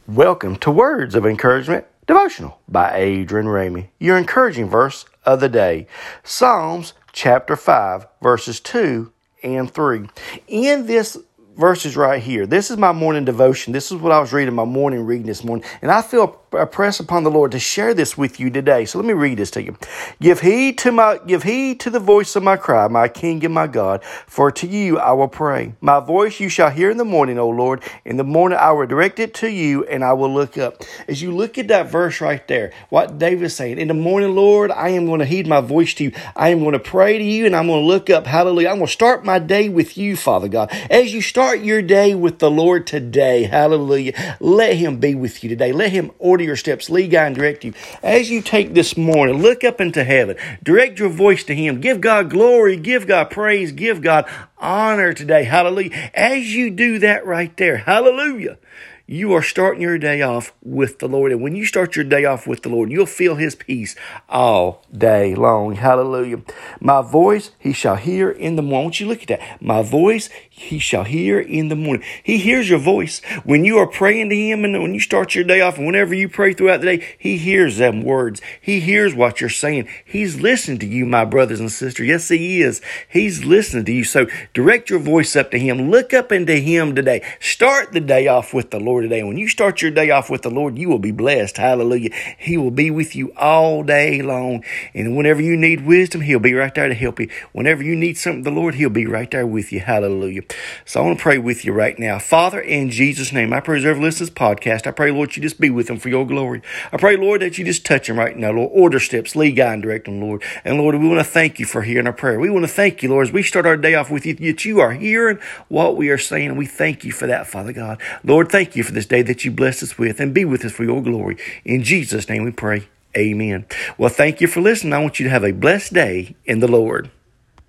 Welcome to Words of Encouragement Devotional by Adrian Ramey. Your encouraging verse of the day, Psalms chapter 5, verses 2 and 3. In this verses right here, this is my morning devotion. This is what I was reading, my morning reading this morning. And I feel a press upon the Lord to share this with you today. So let me read this to you. Give heed to the voice of my cry, my King and my God, for to you I will pray. My voice you shall hear in the morning, O Lord. In the morning I will direct it to you, and I will look up. As you look at that verse right there, what David is saying, in the morning, Lord, I am going to heed my voice to you. I am going to pray to you, and I'm going to look up. Hallelujah. I'm going to start my day with you, Father God. As you start your day with the Lord today, hallelujah, let Him be with you today. Let Him order your steps, lead, guide, and direct you. As you take this morning, look up into heaven, direct your voice to Him, give God glory, give God praise, give God honor today, hallelujah. As you do that right there, hallelujah, you are starting your day off with the Lord. And when you start your day off with the Lord, you'll feel His peace all day long. Hallelujah. My voice He shall hear in the morning. I want you to look at that. My voice He shall hear in the morning. He hears your voice. When you are praying to Him and when you start your day off and whenever you pray throughout the day, He hears them words. He hears what you're saying. He's listening to you, my brothers and sisters. Yes, He is. He's listening to you. So direct your voice up to Him. Look up into Him today. Start the day off with the Lord today. When you start your day off with the Lord, you will be blessed. Hallelujah. He will be with you all day long. And whenever you need wisdom, He'll be right there to help you. Whenever you need something, the Lord, He'll be right there with you. Hallelujah. So I want to pray with you right now. Father, in Jesus' name, I pray as everyone listens to this podcast, I pray, Lord, you just be with them for your glory. I pray, Lord, that you just touch them right now, Lord. Order steps, lead, guide, and direct them, Lord. And Lord, we want to thank you for hearing our prayer. We want to thank you, Lord, as we start our day off with you, that you are hearing what we are saying. And we thank you for that, Father God. Lord, thank you for this day that you bless us with and be with us for your glory. In Jesus' name we pray. Amen. Well, thank you for listening. I want you to have a blessed day in the Lord.